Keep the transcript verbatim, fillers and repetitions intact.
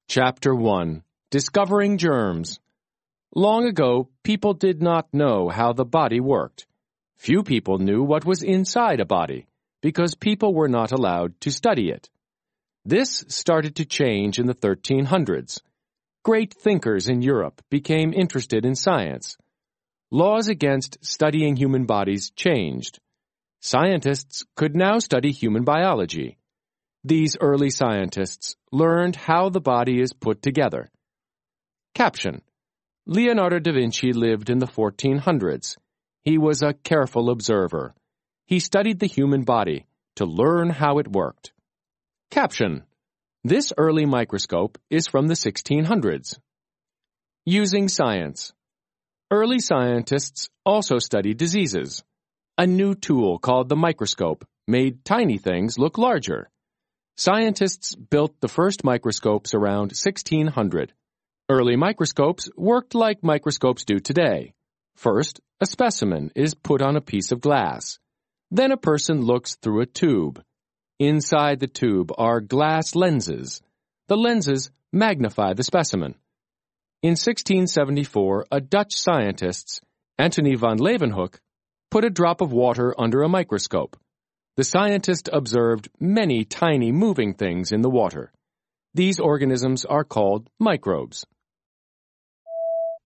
Chapter one. Discovering Germs. Long ago, people did not know how the body worked. Few people knew what was inside a body, because people were not allowed to study it. This started to change in the thirteen hundreds. Great thinkers in Europe became interested in science. Laws against studying human bodies changed. Scientists could now study human biology. These early scientists learned how the body is put together. Caption: Leonardo da Vinci lived in the fourteen hundreds. He was a careful observer. He studied the human body to learn how it worked. Caption: This early microscope is from the sixteen hundreds. Using science. Early scientists also studied diseases. A new tool called the microscope made tiny things look larger. Scientists built the first microscopes around sixteen hundred. Early microscopes worked like microscopes do today. First, a specimen is put on a piece of glass. Then a person looks through a tube. Inside the tube are glass lenses. The lenses magnify the specimen. In sixteen seventy-four, a Dutch scientist, Antony van Leeuwenhoek, put a drop of water under a microscope. The scientist observed many tiny moving things in the water. These organisms are called microbes.